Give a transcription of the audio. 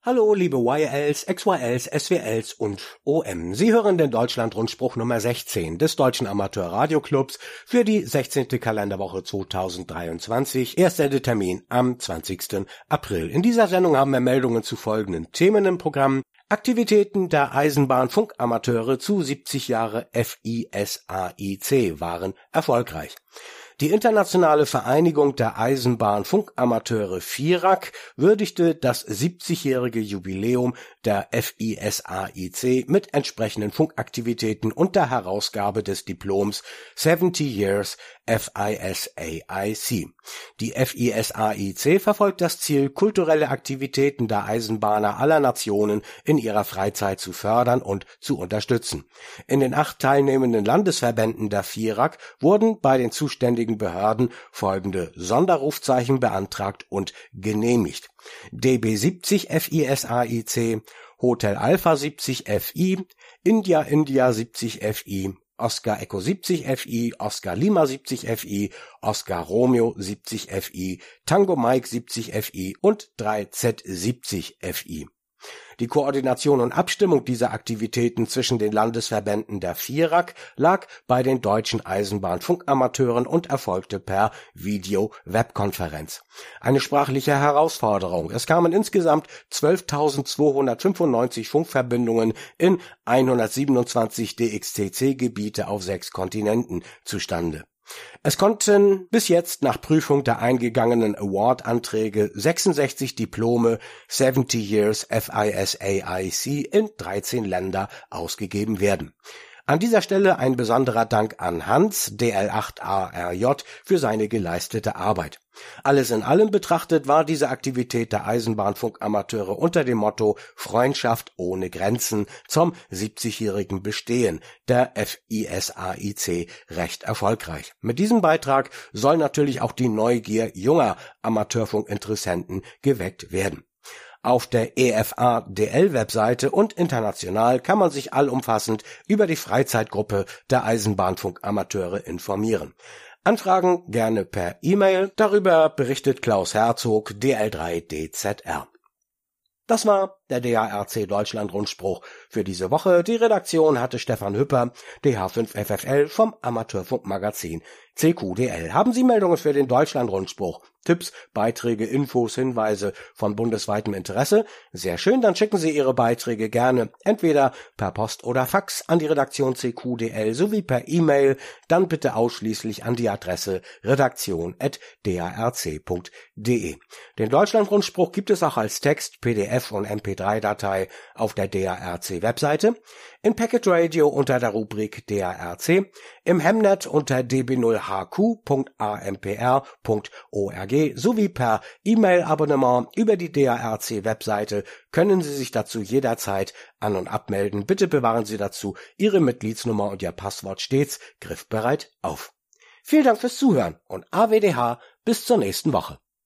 Hallo, liebe YLs, XYLs, SWLs und OM. Sie hören den Deutschland-Rundspruch Nummer 16 des Deutschen Amateur-Radioclubs für die 16. Kalenderwoche 2023. Erstsendetermin am 20. April. In dieser Sendung haben wir Meldungen zu folgenden Themen im Programm. Aktivitäten der Eisenbahnfunkamateure zu 70 Jahre FISAIC waren erfolgreich. Die Internationale Vereinigung der Eisenbahnfunkamateure FIRAC würdigte das 70-jährige Jubiläum der FISAIC mit entsprechenden Funkaktivitäten und der Herausgabe des Diploms 70 Years FISAIC. Die FISAIC verfolgt das Ziel, kulturelle Aktivitäten der Eisenbahner aller Nationen in ihrer Freizeit zu fördern und zu unterstützen. In den 8 teilnehmenden Landesverbänden der FIRAC wurden bei den zuständigen Behörden folgende Sonderrufzeichen beantragt und genehmigt: DB 70 FISAIC, Hotel Alpha 70 FI, India 70 FI, Oscar Echo 70 FI, Oscar Lima 70 FI, Oscar Romeo 70 FI, Tango Mike 70 FI und 3Z 70 FI. Die Koordination und Abstimmung dieser Aktivitäten zwischen den Landesverbänden der FIRAC lag bei den deutschen Eisenbahnfunkamateuren und erfolgte per Video-Webkonferenz. Eine sprachliche Herausforderung. Es kamen insgesamt 12.295 Funkverbindungen in 127 DXCC-Gebiete auf 6 Kontinenten zustande. Es konnten bis jetzt nach Prüfung der eingegangenen Award-Anträge 66 Diplome 70 Years FISAIC in 13 Länder ausgegeben werden. An dieser Stelle ein besonderer Dank an Hans, DL8ARJ, für seine geleistete Arbeit. Alles in allem betrachtet war diese Aktivität der Eisenbahnfunkamateure unter dem Motto Freundschaft ohne Grenzen zum 70-jährigen Bestehen der FISAIC recht erfolgreich. Mit diesem Beitrag soll natürlich auch die Neugier junger Amateurfunkinteressenten geweckt werden. Auf der EFADL-Webseite und international kann man sich allumfassend über die Freizeitgruppe der Eisenbahnfunkamateure informieren. Anfragen gerne per E-Mail. Darüber berichtet Klaus Herzog, DL3DZR. Das war der DARC Deutschland-Rundspruch für diese Woche. Die Redaktion hatte Stefan Hüpper, DH5FFL vom Amateurfunkmagazin CQDL. Haben Sie Meldungen für den Deutschland-Rundspruch? Tipps, Beiträge, Infos, Hinweise von bundesweitem Interesse? Sehr schön, dann schicken Sie Ihre Beiträge gerne entweder per Post oder Fax an die Redaktion CQDL sowie per E-Mail, dann bitte ausschließlich an die Adresse redaktion@darc.de. Den Deutschland-Rundspruch gibt es auch als Text, PDF und MP3-Datei auf der DARC-Webseite, in Packet Radio unter der Rubrik DARC, im Hemnet unter db0hq.ampr.org sowie per E-Mail-Abonnement über die DARC-Webseite können Sie sich dazu jederzeit an- und abmelden. Bitte bewahren Sie dazu Ihre Mitgliedsnummer und Ihr Passwort stets griffbereit auf. Vielen Dank fürs Zuhören und AWDH bis zur nächsten Woche.